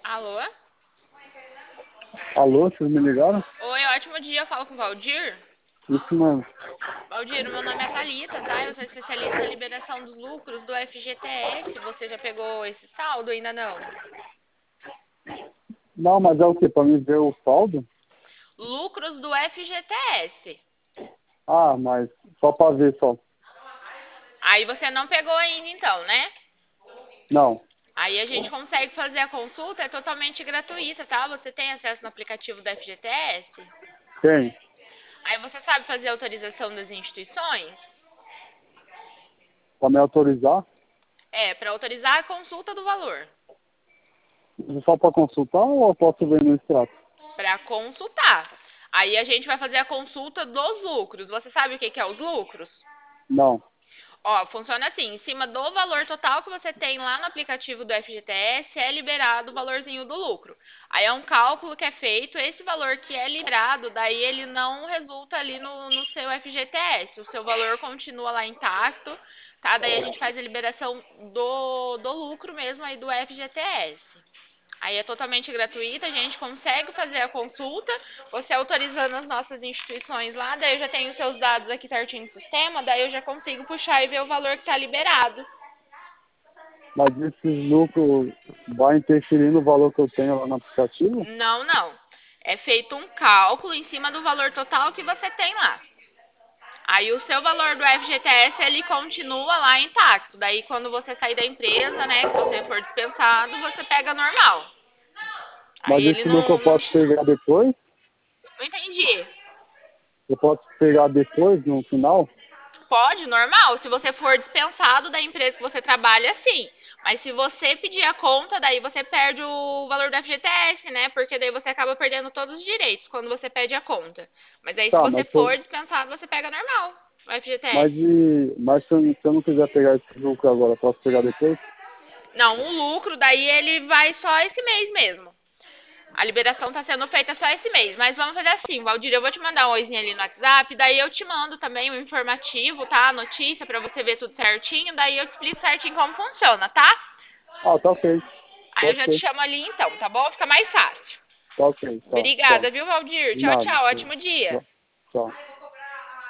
Alô? Alô, vocês me ligaram? Oi, ótimo dia. Eu falo com o Valdir. Isso mesmo. Valdir, o meu nome é Thalita, tá? Eu sou especialista em liberação dos lucros do FGTS. Você já pegou esse saldo? Ainda não? Não, mas é o quê? Pra me ver o saldo? Lucros do FGTS. Ah, mas só pra ver só. Aí você não pegou ainda então, né? Não, Aí a gente consegue fazer a consulta, é totalmente gratuita, tá? Você tem acesso no aplicativo do FGTS. tem. Aí você sabe fazer a autorização das instituições? Pra me autorizar? É, para autorizar a consulta do valor. Só pra consultar ou eu posso ver no extrato? Para consultar. Aí a gente vai fazer a consulta dos lucros. Você sabe o que que é os lucros? Não. Ó, funciona assim, em cima do valor total que você tem lá no aplicativo do FGTS, é liberado o valorzinho do lucro. Aí é um cálculo que é feito, esse valor que é liberado, daí ele não resulta ali no seu FGTS, o seu valor continua lá intacto, tá? Daí a gente faz a liberação do lucro mesmo aí do FGTS. Aí é totalmente gratuita, a gente consegue fazer a consulta, você autorizando as nossas instituições lá, daí eu já tenho os seus dados aqui certinho no sistema, daí eu já consigo puxar e ver o valor que está liberado. Mas esse lucro vai interferir no valor que eu tenho lá no aplicativo? Não, não. É feito um cálculo em cima do valor total que você tem lá. Aí o seu valor do FGTS ele continua lá intacto. Daí quando você sair da empresa, né, que você for dispensado, você pega normal. Aí Mas ele esse lucro eu não posso pegar depois? entendi. Eu posso pegar depois, no final? Pode, normal. Se você for dispensado da empresa que você trabalha, sim. Mas se você pedir a conta, daí você perde o valor do FGTS, né? Porque daí você acaba perdendo todos os direitos quando você pede a conta. Mas aí se Tá, você for dispensado, você pega normal o FGTS. mas se eu não quiser pegar esse lucro agora, eu posso pegar depois? Não, o lucro daí ele vai só esse mês mesmo. A liberação está sendo feita só esse mês. Mas vamos fazer assim, Valdir, eu vou te mandar um oizinho ali no WhatsApp, daí eu te mando também o informativo, tá? A notícia para você ver tudo certinho, daí eu te explico certinho como funciona, tá? Ah, tá ok. Aí eu Pode já te ser. chamo ali então, tá bom? Fica mais fácil. Tá ok, tá, tá. Obrigada, viu, Valdir? De Tchau, nada. tchau. Ótimo dia. Tchau.